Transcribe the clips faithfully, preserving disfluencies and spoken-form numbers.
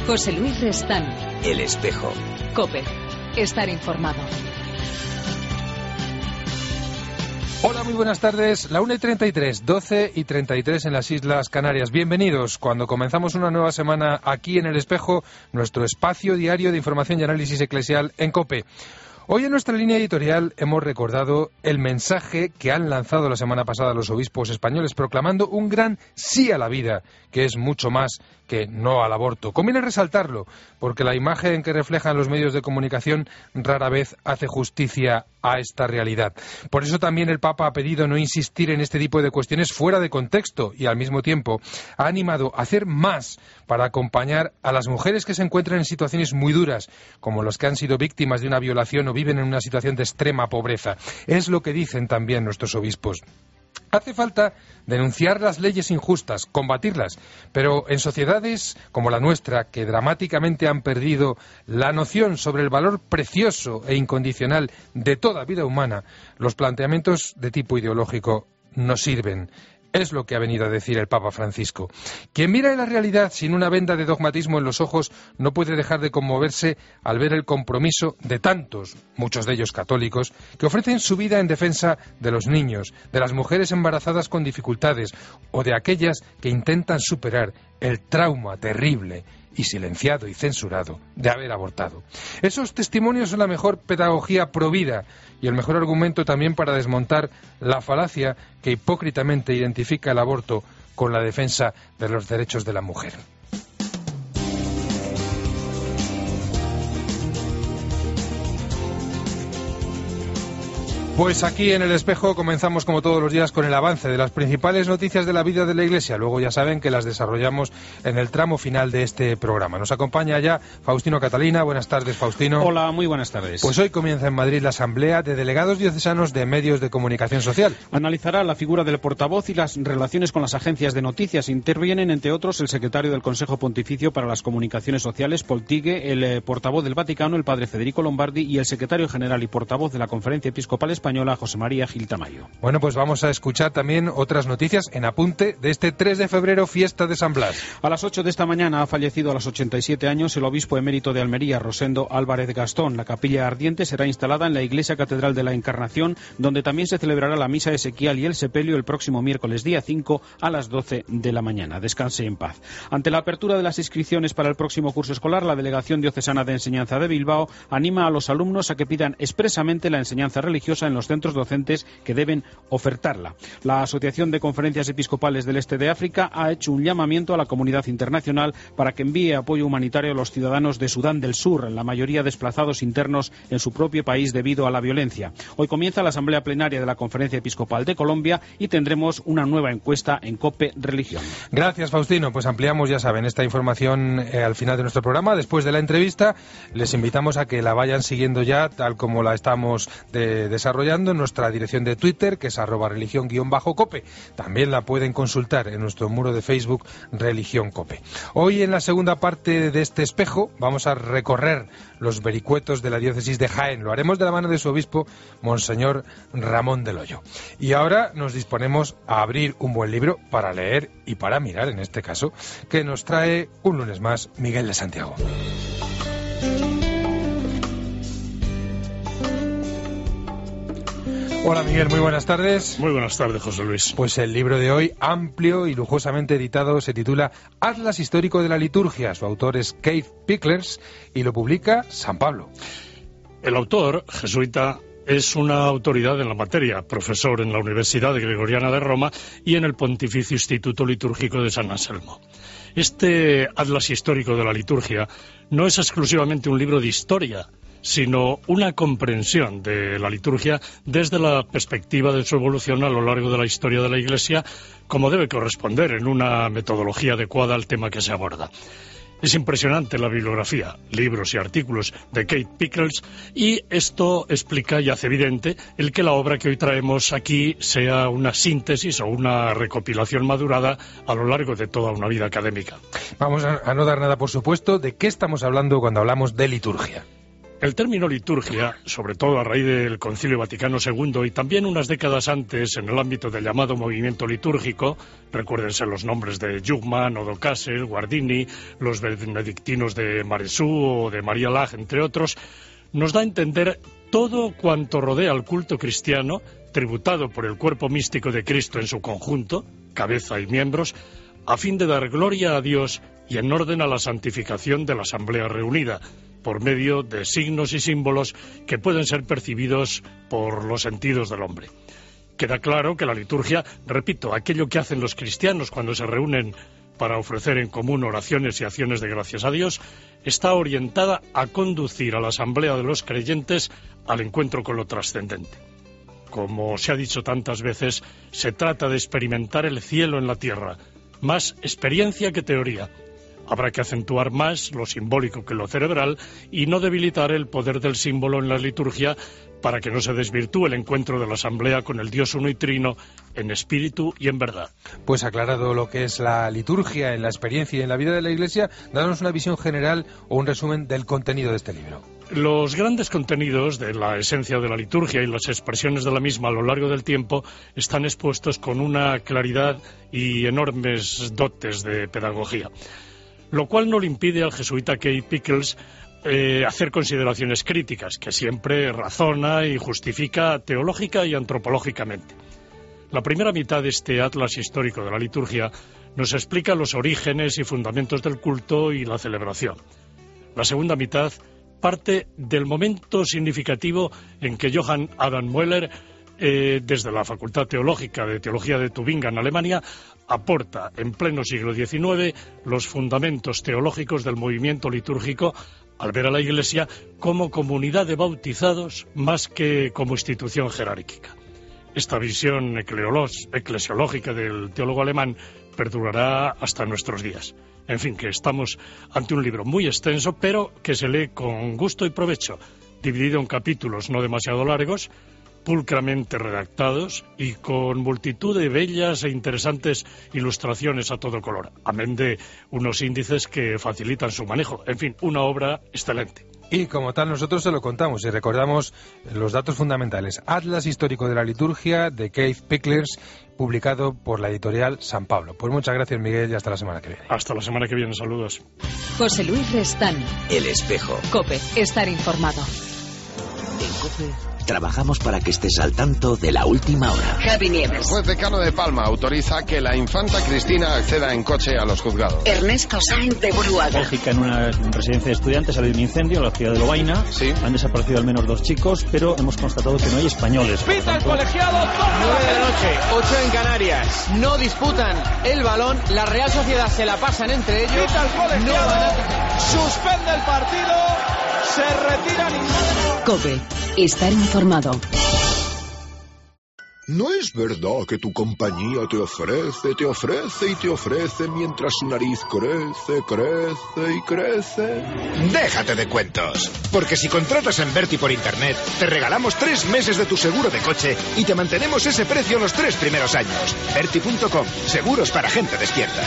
José Luis Restán. El Espejo. COPE. Estar informado. Hola, muy buenas tardes. La una y treinta y tres, doce y treinta y tres en las Islas Canarias. Bienvenidos cuando comenzamos una nueva semana aquí en El Espejo, nuestro espacio diario de información y análisis eclesial en COPE. Hoy en nuestra línea editorial hemos recordado el mensaje que han lanzado la semana pasada los obispos españoles proclamando un gran sí a la vida, que es mucho más que no al aborto. Conviene resaltarlo, porque la imagen que reflejan los medios de comunicación rara vez hace justicia a esta realidad. Por eso también el Papa ha pedido no insistir en este tipo de cuestiones fuera de contexto y al mismo tiempo ha animado a hacer más para acompañar a las mujeres que se encuentran en situaciones muy duras, como los que han sido víctimas de una violación o viven en una situación de extrema pobreza. Es lo que dicen también nuestros obispos. Hace falta denunciar las leyes injustas, combatirlas, pero en sociedades como la nuestra, que dramáticamente han perdido la noción sobre el valor precioso e incondicional de toda vida humana, los planteamientos de tipo ideológico no sirven. Es lo que ha venido a decir el Papa Francisco. Quien mira la realidad sin una venda de dogmatismo en los ojos no puede dejar de conmoverse al ver el compromiso de tantos, muchos de ellos católicos, que ofrecen su vida en defensa de los niños, de las mujeres embarazadas con dificultades o de aquellas que intentan superar el trauma terrible y silenciado y censurado de haber abortado. Esos testimonios son la mejor pedagogía provida y el mejor argumento también para desmontar la falacia que hipócritamente identifica el aborto con la defensa de los derechos de la mujer. Pues aquí en El Espejo comenzamos como todos los días con el avance de las principales noticias de la vida de la Iglesia. Luego ya saben que las desarrollamos en el tramo final de este programa. Nos acompaña ya Faustino Catalina. Buenas tardes, Faustino. Hola, muy buenas tardes. Pues hoy comienza en Madrid la Asamblea de Delegados Diocesanos de Medios de Comunicación Social. Analizará la figura del portavoz y las relaciones con las agencias de noticias. Intervienen, entre otros, el secretario del Consejo Pontificio para las Comunicaciones Sociales, Paul Tighe, el eh, portavoz del Vaticano, el padre Federico Lombardi, y el secretario general y portavoz de la Conferencia Episcopal Española, José María Gil Tamayo. Bueno, pues vamos a escuchar también otras noticias en apunte de este tres de febrero, fiesta de San Blas. A las ocho de esta mañana ha fallecido a los ochenta y siete años el obispo emérito de Almería, Rosendo Álvarez Gastón. La capilla ardiente será instalada en la Iglesia Catedral de la Encarnación, donde también se celebrará la misa esequial y el sepelio el próximo miércoles día cinco a las doce de la mañana. Descanse en paz. Ante la apertura de las inscripciones para el próximo curso escolar, la Delegación Diocesana de Enseñanza de Bilbao anima a los alumnos a que pidan expresamente la enseñanza religiosa en los centros docentes que deben ofertarla. La Asociación de Conferencias Episcopales del Este de África ha hecho un llamamiento a la comunidad internacional para que envíe apoyo humanitario a los ciudadanos de Sudán del Sur, la mayoría desplazados internos en su propio país debido a la violencia. Hoy comienza la Asamblea Plenaria de la Conferencia Episcopal de Colombia y tendremos una nueva encuesta en COPE Religión. Gracias, Faustino. Pues ampliamos, ya saben, esta información eh, al final de nuestro programa. Después de la entrevista, les invitamos a que la vayan siguiendo ya, tal como la estamos de, desarrollando en nuestra dirección de Twitter, que es arroba religión guión bajo cope. También la pueden consultar en nuestro muro de Facebook, Religión Cope. Hoy, en la segunda parte de este espejo, vamos a recorrer los vericuetos de la diócesis de Jaén. Lo haremos de la mano de su obispo, Monseñor Ramón del Hoyo. Y ahora nos disponemos a abrir un buen libro para leer y para mirar, en este caso, que nos trae un lunes más Miguel de Santiago. Hola Miguel, muy buenas tardes. Muy buenas tardes, José Luis. Pues el libro de hoy, amplio y lujosamente editado, se titula Atlas Histórico de la Liturgia. Su autor es Keith Pickles y lo publica San Pablo. El autor, jesuita, es una autoridad en la materia, profesor en la Universidad Gregoriana de Roma y en el Pontificio Instituto Litúrgico de San Anselmo. Este Atlas Histórico de la Liturgia no es exclusivamente un libro de historia, sino una comprensión de la liturgia desde la perspectiva de su evolución a lo largo de la historia de la Iglesia, como debe corresponder en una metodología adecuada al tema que se aborda. Es impresionante la bibliografía, libros y artículos de Keith Pickles, y esto explica y hace evidente el que la obra que hoy traemos aquí sea una síntesis o una recopilación madurada a lo largo de toda una vida académica. Vamos a, a no dar nada por supuesto. ¿De qué estamos hablando cuando hablamos de liturgia? El término liturgia, sobre todo a raíz del Concilio Vaticano segundo y también unas décadas antes en el ámbito del llamado movimiento litúrgico, recuérdense los nombres de Jungmann, Odo Kassel, Guardini, los benedictinos de Maresu o de María Lage, entre otros, nos da a entender todo cuanto rodea al culto cristiano, tributado por el cuerpo místico de Cristo en su conjunto, cabeza y miembros, a fin de dar gloria a Dios y en orden a la santificación de la asamblea reunida, por medio de signos y símbolos que pueden ser percibidos por los sentidos del hombre. Queda claro que la liturgia, repito, aquello que hacen los cristianos cuando se reúnen para ofrecer en común oraciones y acciones de gracias a Dios, está orientada a conducir a la asamblea de los creyentes al encuentro con lo trascendente. Como se ha dicho tantas veces, se trata de experimentar el cielo en la tierra, más experiencia que teoría. Habrá que acentuar más lo simbólico que lo cerebral y no debilitar el poder del símbolo en la liturgia para que no se desvirtúe el encuentro de la asamblea con el Dios uno y trino en espíritu y en verdad. Pues aclarado lo que es la liturgia en la experiencia y en la vida de la Iglesia, danos una visión general o un resumen del contenido de este libro. Los grandes contenidos de la esencia de la liturgia y las expresiones de la misma a lo largo del tiempo están expuestos con una claridad y enormes dotes de pedagogía, lo cual no le impide al jesuita Keith Pickles eh, hacer consideraciones críticas, que siempre razona y justifica teológica y antropológicamente. La primera mitad de este atlas histórico de la liturgia nos explica los orígenes y fundamentos del culto y la celebración. La segunda mitad parte del momento significativo en que Johann Adam Möller, eh, desde la Facultad Teológica de Teología de Tubinga, en Alemania, aporta en pleno siglo diecinueve los fundamentos teológicos del movimiento litúrgico al ver a la Iglesia como comunidad de bautizados más que como institución jerárquica. Esta visión eclesiológica del teólogo alemán perdurará hasta nuestros días. En fin, que estamos ante un libro muy extenso, pero que se lee con gusto y provecho, dividido en capítulos no demasiado largos, pulcramente redactados y con multitud de bellas e interesantes ilustraciones a todo color, amén de unos índices que facilitan su manejo. En fin, una obra excelente. Y como tal nosotros se lo contamos y recordamos los datos fundamentales. Atlas Histórico de la Liturgia de Keith Pickles, publicado por la editorial San Pablo. Pues muchas gracias, Miguel, y hasta la semana que viene. Hasta la semana que viene, saludos. José Luis Restán. El Espejo. COPE, estar informado. En COPE trabajamos para que estés al tanto de la última hora. Javi Nieves. El juez decano de Palma autoriza que la infanta Cristina acceda en coche a los juzgados. Ernesto Sainz de Buruaga. Bélgica, en una residencia de estudiantes, ha habido un incendio en la ciudad de Lovaina. Sí. Han desaparecido al menos dos chicos, pero hemos constatado que no hay españoles. Pita el colegiado, nueve de la noche, ocho en Canarias. No disputan el balón, la Real Sociedad se la pasan entre ellos. Pita el colegiado, no a... suspende el partido, se retiran y... COPE, estar informado. No es verdad que tu compañía te ofrece, te ofrece y te ofrece mientras su nariz crece, crece y crece. Déjate de cuentos, porque si contratas en Berti por internet, te regalamos tres meses de tu seguro de coche y te mantenemos ese precio los tres primeros años. Berti punto com, seguros para gente despierta.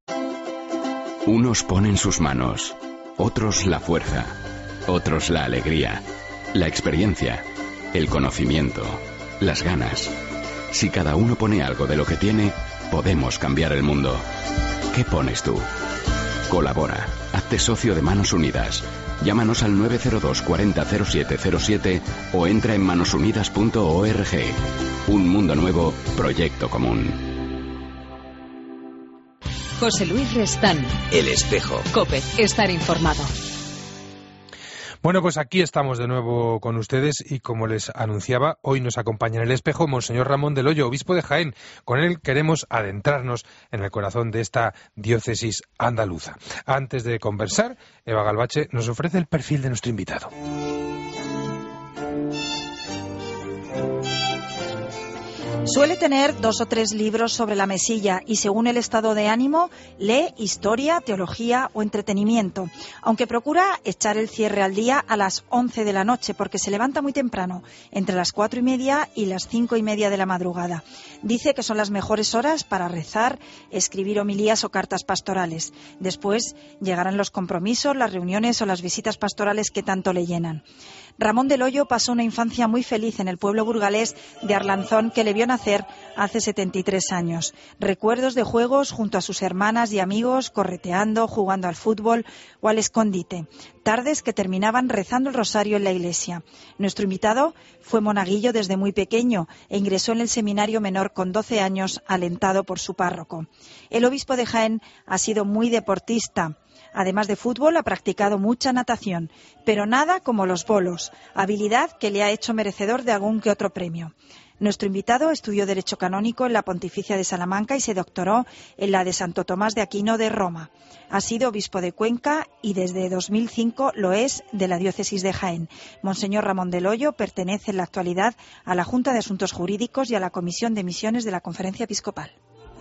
Unos ponen sus manos, otros la fuerza, otros la alegría, la experiencia, el conocimiento, las ganas. Si cada uno pone algo de lo que tiene, podemos cambiar el mundo. ¿Qué pones tú? Colabora. Hazte socio de Manos Unidas. Llámanos al nueve cero dos cuarenta cero siete cero siete o entra en manos unidas punto org. Un mundo nuevo, proyecto común. José Luis Restán. El Espejo. COPE, estar informado. Bueno, pues aquí estamos de nuevo con ustedes y como les anunciaba, hoy nos acompaña en el Espejo Monseñor Ramón del Hoyo, obispo de Jaén. Con él queremos adentrarnos en el corazón de esta diócesis andaluza. Antes de conversar, Eva Galvache nos ofrece el perfil de nuestro invitado. Suele tener dos o tres libros sobre la mesilla y, según el estado de ánimo, lee historia, teología o entretenimiento, aunque procura echar el cierre al día a las once de la noche porque se levanta muy temprano, entre las cuatro y media y las cinco y media de la madrugada. Dice que son las mejores horas para rezar, escribir homilías o cartas pastorales. Después llegarán los compromisos, las reuniones o las visitas pastorales que tanto le llenan. Ramón del Hoyo pasó una infancia muy feliz en el pueblo burgalés de Arlanzón, que le vio nacer hace setenta y tres años. Recuerdos de juegos junto a sus hermanas y amigos, correteando, jugando al fútbol o al escondite. Tardes que terminaban rezando el rosario en la iglesia. Nuestro invitado fue monaguillo desde muy pequeño e ingresó en el seminario menor con doce años, alentado por su párroco. El obispo de Jaén ha sido muy deportista. Además de fútbol, ha practicado mucha natación, pero nada como los bolos, habilidad que le ha hecho merecedor de algún que otro premio. Nuestro invitado estudió Derecho Canónico en la Pontificia de Salamanca y se doctoró en la de Santo Tomás de Aquino de Roma. Ha sido obispo de Cuenca y desde dos mil cinco lo es de la diócesis de Jaén. Monseñor Ramón del Hoyo pertenece en la actualidad a la Junta de Asuntos Jurídicos y a la Comisión de Misiones de la Conferencia Episcopal.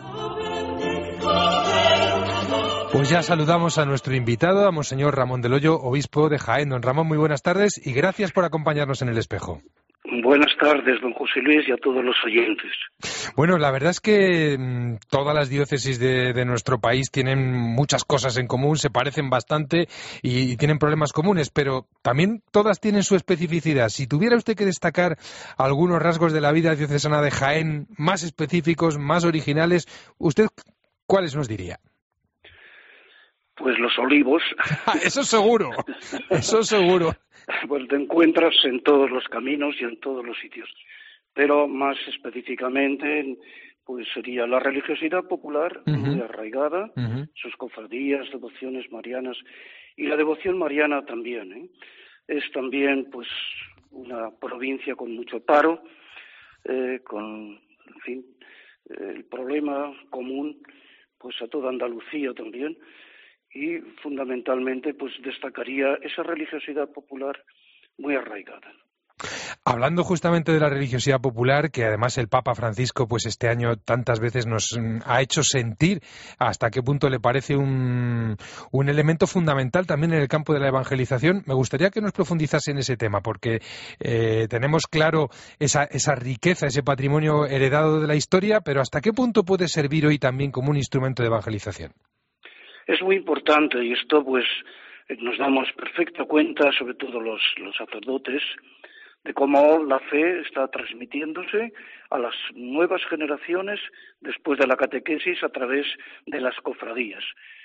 Pues ya saludamos a nuestro invitado, a Monseñor Ramón del Hoyo, obispo de Jaén. Don Ramón, muy buenas tardes y gracias por acompañarnos en El Espejo. Buenas tardes, don José Luis, y a todos los oyentes. Bueno, la verdad es que mmm, todas las diócesis de, de nuestro país tienen muchas cosas en común, se parecen bastante y, y tienen problemas comunes, pero también todas tienen su especificidad. Si tuviera usted que destacar algunos rasgos de la vida diocesana de Jaén más específicos, más originales, ¿usted cuáles nos diría? Pues los olivos. Eso seguro, eso seguro. Pues te encuentras en todos los caminos y en todos los sitios. Pero más específicamente, pues sería la religiosidad popular, uh-huh. muy arraigada, uh-huh. sus cofradías, devociones marianas, y la devoción mariana también, ¿eh? Es también, pues, una provincia con mucho paro, eh, con, en fin, eh, el problema común, pues a toda Andalucía también. Y fundamentalmente pues destacaría esa religiosidad popular muy arraigada. Hablando justamente de la religiosidad popular, que además el Papa Francisco pues este año tantas veces nos ha hecho sentir hasta qué punto le parece un, un elemento fundamental también en el campo de la evangelización, me gustaría que nos profundizase en ese tema, porque eh, tenemos claro esa, esa riqueza, ese patrimonio heredado de la historia, pero hasta qué punto puede servir hoy también como un instrumento de evangelización. Es muy importante y esto pues nos damos perfecta cuenta, sobre todo los, los sacerdotes, de cómo la fe está transmitiéndose a las nuevas generaciones después de la catequesis a través de las cofradías.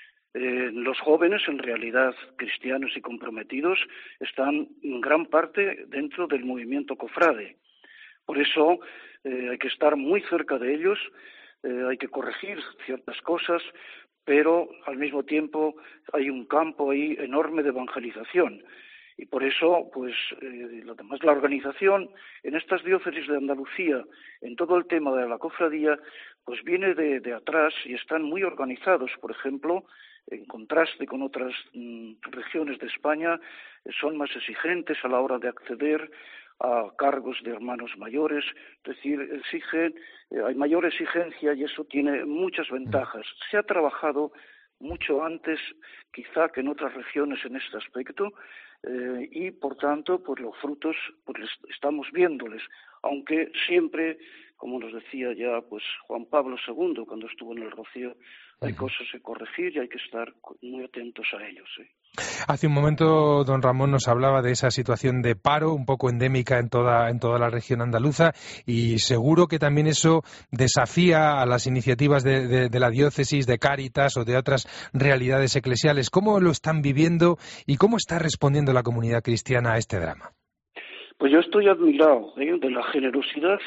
Eh, los jóvenes, en realidad cristianos y comprometidos, están en gran parte dentro del movimiento cofrade. Por eso eh, hay que estar muy cerca de ellos, eh, hay que corregir ciertas cosas, pero al mismo tiempo hay un campo ahí enorme de evangelización. Y por eso, pues, eh, además la organización en estas diócesis de Andalucía, en todo el tema de la cofradía, pues viene de, de atrás y están muy organizados. Por ejemplo, en contraste con otras mm, regiones de España, eh, son más exigentes a la hora de acceder a cargos de hermanos mayores, es decir, exigen, eh, hay mayor exigencia y eso tiene muchas ventajas. Se ha trabajado mucho antes, quizá, que en otras regiones en este aspecto, eh, y por tanto, pues los frutos, pues les estamos viéndoles, aunque siempre, como nos decía ya, pues Juan Pablo segundo cuando estuvo en el Rocío, hay cosas que corregir y hay que estar muy atentos a ellos, ¿eh? Hace un momento don Ramón nos hablaba de esa situación de paro un poco endémica en toda, en toda la región andaluza y seguro que también eso desafía a las iniciativas de, de, de la diócesis, de Cáritas o de otras realidades eclesiales. ¿Cómo lo están viviendo y cómo está respondiendo la comunidad cristiana a este drama? Pues yo estoy admirado, ¿eh? de la generosidad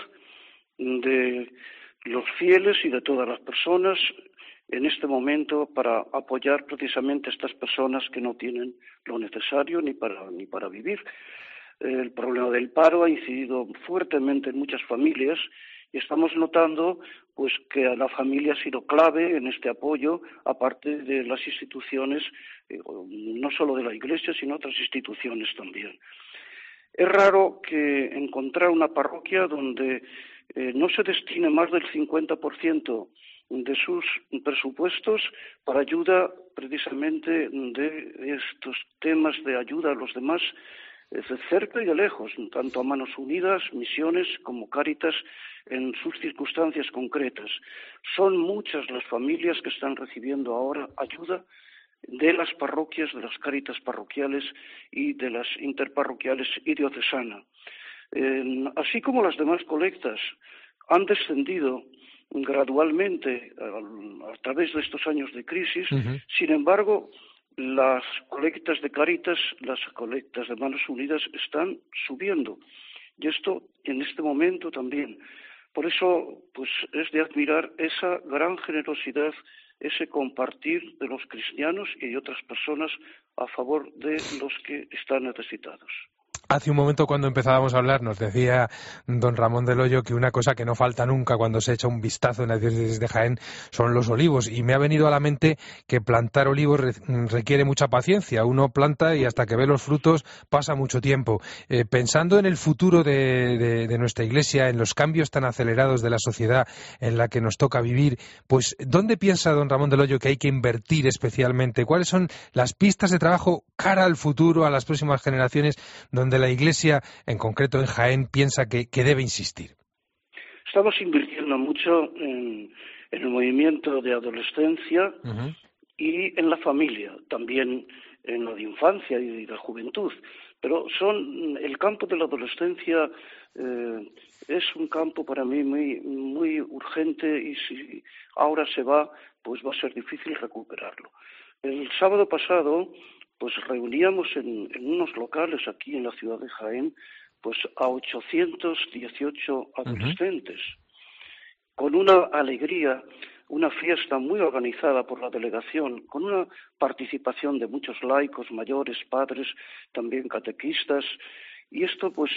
de los fieles y de todas las personas en este momento para apoyar precisamente a estas personas que no tienen lo necesario ni para ni para vivir. El problema del paro ha incidido fuertemente en muchas familias y estamos notando pues que la familia ha sido clave en este apoyo, aparte de las instituciones, eh, no solo de la Iglesia, sino otras instituciones también. Es raro que encontrar una parroquia donde eh, no se destine más del cincuenta por ciento de sus presupuestos para ayuda precisamente de estos temas de ayuda a los demás, de cerca y de lejos, tanto a Manos Unidas, Misiones como Cáritas, en sus circunstancias concretas. Son muchas las familias que están recibiendo ahora ayuda de las parroquias, de las Cáritas parroquiales y de las interparroquiales y diocesana. Eh, así como las demás colectas han descendido gradualmente a, a través de estos años de crisis. Uh-huh. Sin embargo, las colectas de Cáritas, las colectas de Manos Unidas están subiendo, y esto en este momento también. Por eso, pues es de admirar esa gran generosidad, ese compartir de los cristianos y de otras personas a favor de los que están necesitados. Hace un momento, cuando empezábamos a hablar, nos decía don Ramón del Hoyo que una cosa que no falta nunca cuando se echa un vistazo en la diócesis de Jaén son los olivos, y me ha venido a la mente que plantar olivos requiere mucha paciencia. Uno planta y hasta que ve los frutos pasa mucho tiempo. Eh, pensando en el futuro de, de, de nuestra Iglesia, en los cambios tan acelerados de la sociedad en la que nos toca vivir, pues ¿dónde piensa don Ramón del Hoyo que hay que invertir especialmente? ¿Cuáles son las pistas de trabajo cara al futuro, a las próximas generaciones, donde la Iglesia, en concreto en Jaén, piensa que, que debe insistir? Estamos invirtiendo mucho en, en el movimiento de adolescencia uh-huh. y en la familia, también en lo de infancia y de juventud. Pero son el campo de la adolescencia eh, es un campo para mí muy muy urgente, y si ahora se va, pues va a ser difícil recuperarlo. El sábado pasado pues reuníamos en, en unos locales aquí en la ciudad de Jaén pues a ochocientos dieciocho adolescentes, uh-huh. con una alegría, una fiesta muy organizada por la delegación, con una participación de muchos laicos, mayores, padres, también catequistas, y esto pues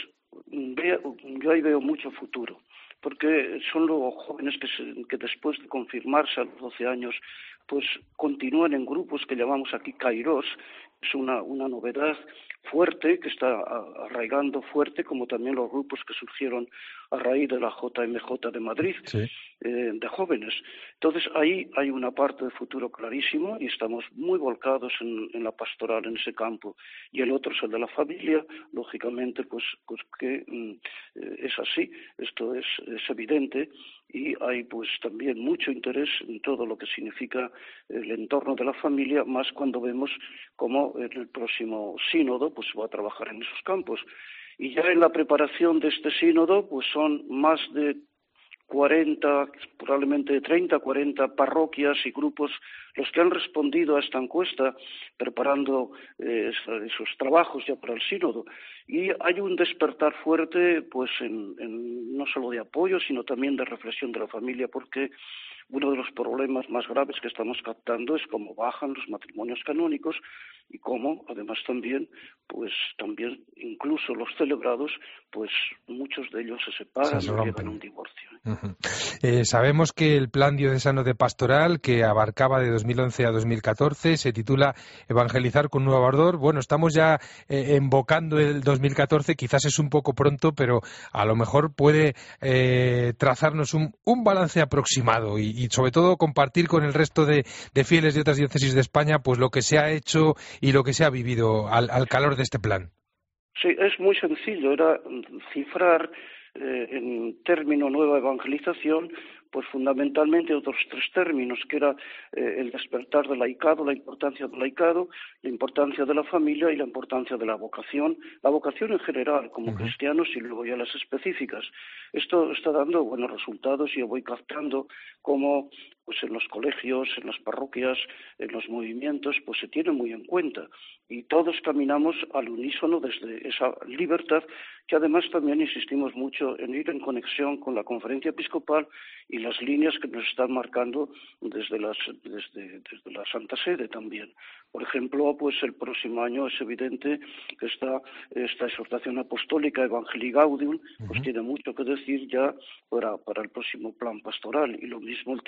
veo, yo ahí veo mucho futuro, porque son los jóvenes que, se, que después de confirmarse a los doce años pues continúan en grupos que llamamos aquí Kairos. Es una, una novedad fuerte que está arraigando fuerte, como también los grupos que surgieron a raíz de la J M J de Madrid, sí. eh, de jóvenes. Entonces ahí hay una parte de futuro clarísimo y estamos muy volcados en, en la pastoral en ese campo. Y el otro es el de la familia, lógicamente pues, pues que mm, es así, esto es, es evidente, y hay pues también mucho interés en todo lo que significa el entorno de la familia, más cuando vemos cómo en el próximo sínodo pues va a trabajar en esos campos. Y ya en la preparación de este sínodo pues son más de cuarenta, probablemente treinta, cuarenta parroquias y grupos los que han respondido a esta encuesta, preparando eh, esos trabajos ya para el sínodo. Y hay un despertar fuerte, pues en, en no solo de apoyo, sino también de reflexión de la familia, porque uno de los problemas más graves que estamos captando es cómo bajan los matrimonios canónicos y cómo, además también, pues también incluso los celebrados, pues muchos de ellos se separan y llegan a un divorcio. Uh-huh. Eh, sabemos que el Plan Diocesano de Pastoral, que abarcaba de dos mil once a dos mil catorce, se titula Evangelizar con Nuevo Ardor. Bueno, estamos ya eh, embocando el dos mil catorce, quizás es un poco pronto, pero a lo mejor puede eh, trazarnos un, un balance aproximado y, y sobre todo compartir con el resto de, de fieles de otras diócesis de España pues lo que se ha hecho y lo que se ha vivido al, al calor de este plan. Sí, es muy sencillo, era cifrar eh, en término nueva evangelización, pues fundamentalmente otros tres términos, que era eh, el despertar del laicado, la importancia del laicado, la importancia de la familia y la importancia de la vocación, la vocación en general como uh-huh. cristianos y luego ya las específicas. Esto está dando buenos resultados y yo voy captando cómo pues en los colegios, en las parroquias, en los movimientos, pues se tiene muy en cuenta. Y todos caminamos al unísono desde esa libertad, que además también insistimos mucho en ir en conexión con la Conferencia Episcopal y las líneas que nos están marcando desde, las, desde, desde la Santa Sede también. Por ejemplo, pues el próximo año es evidente que esta, esta exhortación apostólica Evangelii Gaudium pues uh-huh. tiene mucho que decir ya para, para el próximo plan pastoral. Y lo mismo el tema de la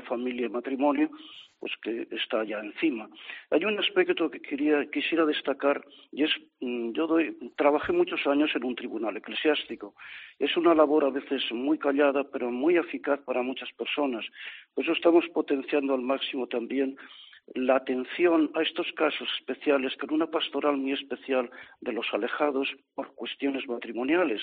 familia y matrimonio, pues que está ya encima. Hay un aspecto que quería, quisiera destacar, y es, yo doy, trabajé muchos años en un tribunal eclesiástico. Es una labor a veces muy callada, pero muy eficaz para muchas personas. Por eso estamos potenciando al máximo también la atención a estos casos especiales, con una pastoral muy especial de los alejados por cuestiones matrimoniales.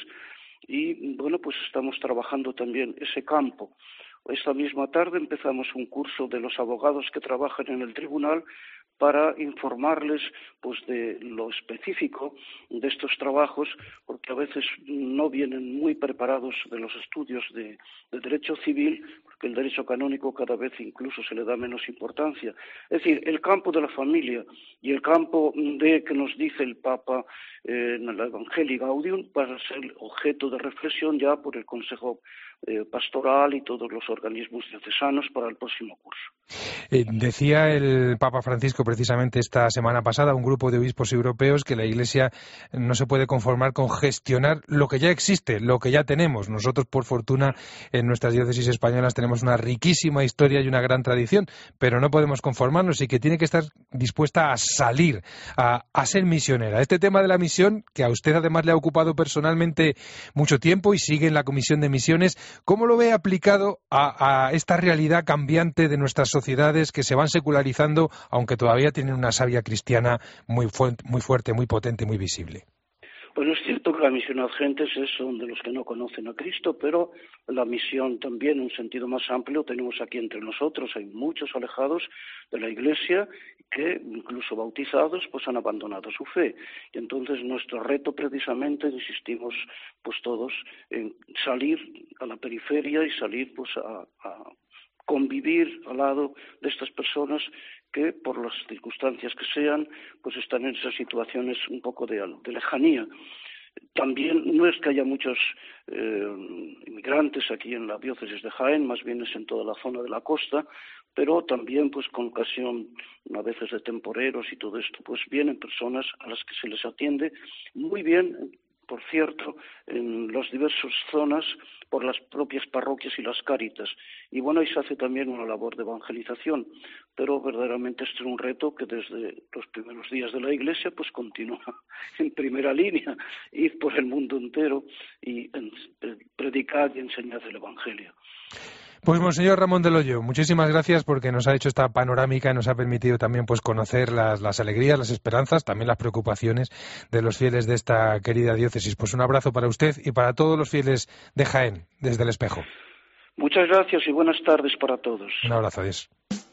Y, bueno, pues estamos trabajando también ese campo. Esta misma tarde empezamos un curso de los abogados que trabajan en el tribunal para informarles pues de lo específico de estos trabajos, porque a veces no vienen muy preparados de los estudios de, de derecho civil, porque el derecho canónico cada vez incluso se le da menos importancia. Es decir, el campo de la familia y el campo de que nos dice el Papa eh, en el Evangelii Gaudium para ser objeto de reflexión ya por el Consejo eh, Pastoral y todos los organismos diocesanos para el próximo curso. Eh, decía el Papa Francisco precisamente esta semana pasada, un grupo de obispos europeos, que la Iglesia no se puede conformar con gestionar lo que ya existe, lo que ya tenemos. Nosotros, por fortuna, en nuestras diócesis españolas tenemos una riquísima historia y una gran tradición, pero no podemos conformarnos, y que tiene que estar dispuesta a salir, a, a ser misionera. Este tema de la misión, que a usted además le ha ocupado personalmente mucho tiempo y sigue en la Comisión de Misiones, ¿cómo lo ve aplicado a, a esta realidad cambiante de nuestras sociedades que se van secularizando, aunque todavía tienen una savia cristiana muy, fu muy fuerte, muy potente, muy visible? Bueno, es cierto que la misión ad gentes es son de los que no conocen a Cristo, pero la misión también, en un sentido más amplio, tenemos aquí entre nosotros. Hay muchos alejados de la Iglesia que, incluso bautizados, pues han abandonado su fe. Y entonces nuestro reto, precisamente, insistimos pues todos en salir a la periferia y salir pues a, a convivir al lado de estas personas que, por las circunstancias que sean, pues están en esas situaciones un poco de, de lejanía. También no es que haya muchos eh, inmigrantes aquí en la diócesis de Jaén, más bien es en toda la zona de la costa, pero también pues con ocasión a veces de temporeros y todo esto, pues vienen personas a las que se les atiende muy bien, por cierto, en las diversas zonas por las propias parroquias y las cáritas. Y bueno, ahí se hace también una labor de evangelización, pero verdaderamente este es un reto que desde los primeros días de la Iglesia pues continúa en primera línea, ir por el mundo entero y predicar y enseñar el Evangelio. Pues Monseñor Ramón del Hoyo, muchísimas gracias porque nos ha hecho esta panorámica y nos ha permitido también pues conocer las, las alegrías, las esperanzas, también las preocupaciones de los fieles de esta querida diócesis. Pues un abrazo para usted y para todos los fieles de Jaén, desde el Espejo. Muchas gracias y buenas tardes para todos. Un abrazo, adiós.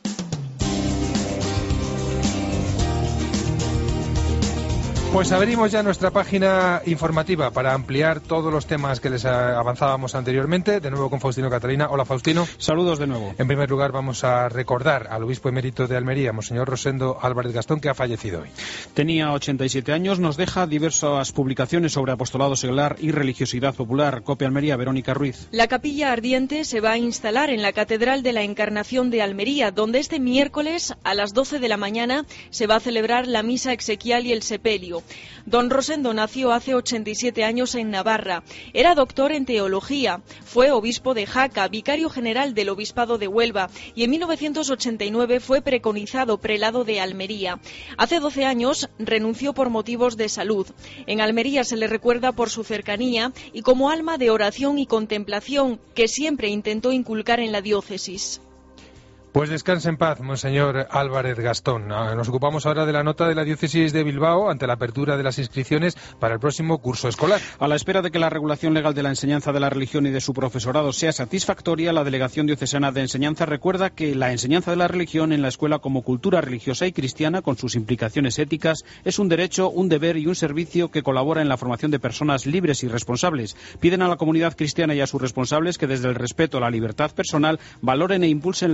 Pues abrimos ya nuestra página informativa para ampliar todos los temas que les avanzábamos anteriormente. De nuevo con Faustino Catalina. Hola, Faustino. Saludos de nuevo. En primer lugar vamos a recordar al obispo emérito de Almería, Monseñor Rosendo Álvarez Gastón, que ha fallecido hoy. Tenía ochenta y siete años, nos deja diversas publicaciones sobre apostolado seglar y religiosidad popular. Copia Almería, Verónica Ruiz. La capilla ardiente se va a instalar en la Catedral de la Encarnación de Almería, donde este miércoles a las doce de la mañana se va a celebrar la misa exequial y el sepelio. Don Rosendo nació hace ochenta y siete años en Navarra. Era doctor en teología, fue obispo de Jaca, vicario general del obispado de Huelva y en mil novecientos ochenta y nueve fue preconizado prelado de Almería. Hace doce años renunció por motivos de salud. En Almería se le recuerda por su cercanía y como alma de oración y contemplación que siempre intentó inculcar en la diócesis. Pues descanse en paz, Monseñor Álvarez Gastón. Nos ocupamos ahora de la nota de la diócesis de Bilbao ante la apertura de las inscripciones para el próximo curso escolar. A la espera de que la regulación legal de la enseñanza de la religión y de su profesorado sea satisfactoria, la Delegación Diocesana de Enseñanza recuerda que la enseñanza de la religión en la escuela como cultura religiosa y cristiana, con sus implicaciones éticas, es un derecho, un deber y un servicio que colabora en la formación de personas libres y responsables. Piden a la comunidad cristiana y a sus responsables que desde el respeto a la libertad personal valoren e impulsen la educación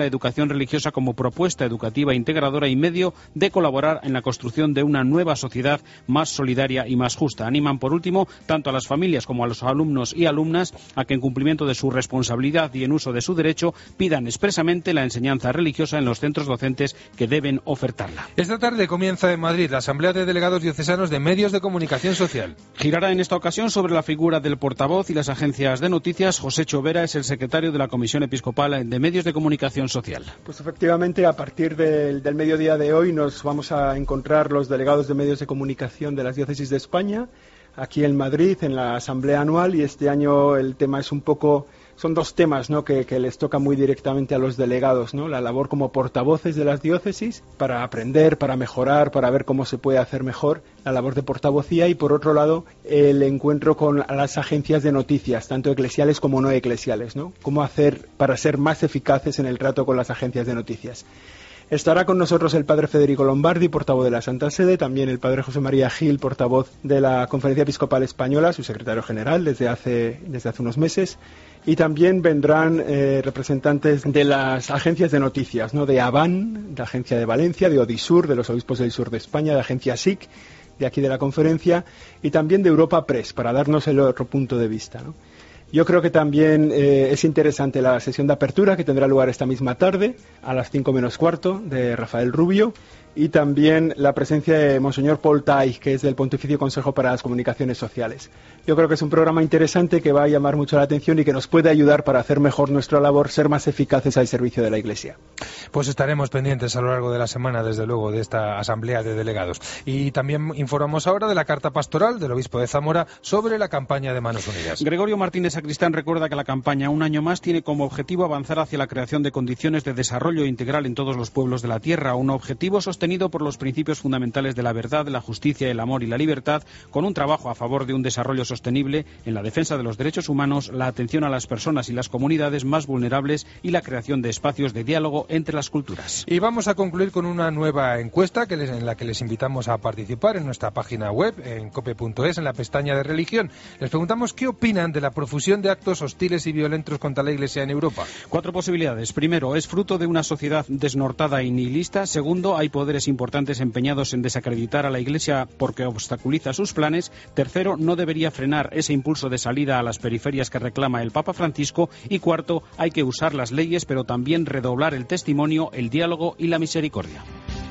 religiosa como propuesta educativa integradora y medio de colaborar en la construcción de una nueva sociedad más solidaria y más justa. Animan, por último, tanto a las familias como a los alumnos y alumnas a que, en cumplimiento de su responsabilidad y en uso de su derecho, pidan expresamente la enseñanza religiosa en los centros docentes que deben ofertarla. Esta tarde comienza en Madrid la Asamblea de Delegados Diocesanos de Medios de Comunicación Social. Girará en esta ocasión sobre la figura del portavoz y las agencias de noticias. José Chovera es el secretario de la Comisión Episcopal de Medios de Comunicación Social. Pues efectivamente, a partir del, del mediodía de hoy nos vamos a encontrar los delegados de medios de comunicación de las diócesis de España, aquí en Madrid, en la Asamblea Anual, y este año el tema es un poco... Son dos temas, ¿no?, que, que les toca muy directamente a los delegados, ¿no? La labor como portavoces de las diócesis para aprender, para mejorar, para ver cómo se puede hacer mejor la labor de portavocía, y por otro lado el encuentro con las agencias de noticias, tanto eclesiales como no eclesiales, ¿no? Cómo hacer para ser más eficaces en el trato con las agencias de noticias. Estará con nosotros el padre Federico Lombardi, portavoz de la Santa Sede, también el padre José María Gil, portavoz de la Conferencia Episcopal Española, su secretario general desde hace, desde hace unos meses, y también vendrán eh, representantes de las agencias de noticias, ¿no?, de ABAN, de Agencia de Valencia, de Odisur, de los obispos del sur de España, de Agencia S I C, de aquí de la conferencia, y también de Europa Press, para darnos el otro punto de vista, ¿no? Yo creo que también eh, es interesante la sesión de apertura que tendrá lugar esta misma tarde, a las cinco menos cuarto, de Rafael Rubio, y también la presencia de Monseñor Paul Tai, que es del Pontificio Consejo para las Comunicaciones Sociales. Yo creo que es un programa interesante que va a llamar mucho la atención y que nos puede ayudar para hacer mejor nuestra labor, ser más eficaces al servicio de la Iglesia. Pues estaremos pendientes a lo largo de la semana, desde luego, de esta Asamblea de Delegados. Y también informamos ahora de la carta pastoral del Obispo de Zamora sobre la campaña de Manos Unidas. Gregorio Martínez Sacristán recuerda que la campaña Un año más tiene como objetivo avanzar hacia la creación de condiciones de desarrollo integral en todos los pueblos de la tierra, un objetivo sostenido por los principios fundamentales de la verdad, la justicia, el amor y la libertad, con un trabajo a favor de un desarrollo sostenible en la defensa de los derechos humanos, la atención a las personas y las comunidades más vulnerables y la creación de espacios de diálogo entre las culturas. Y vamos a concluir con una nueva encuesta que les, en la que les invitamos a participar en nuestra página web, en cope punto es, en la pestaña de religión. Les preguntamos qué opinan de la profusión de actos hostiles y violentos contra la Iglesia en Europa. Cuatro posibilidades. Primero, es fruto de una sociedad desnortada y nihilista. Segundo, hay poderes importantes empeñados en desacreditar a la Iglesia porque obstaculiza sus planes. Tercero, no debería frenar ese impulso de salida a las periferias que reclama el Papa Francisco. Y cuarto, hay que usar las leyes, pero también redoblar el testimonio, el diálogo y la misericordia.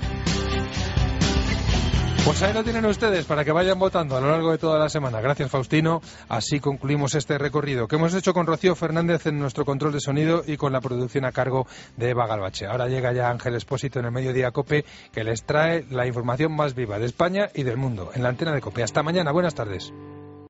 Pues ahí lo tienen ustedes para que vayan votando a lo largo de toda la semana. Gracias, Faustino. Así concluimos este recorrido que hemos hecho con Rocío Fernández en nuestro control de sonido y con la producción a cargo de Eva Galvache. Ahora llega ya Ángel Expósito en el Mediodía COPE, que les trae la información más viva de España y del mundo en la antena de COPE. Hasta mañana. Buenas tardes.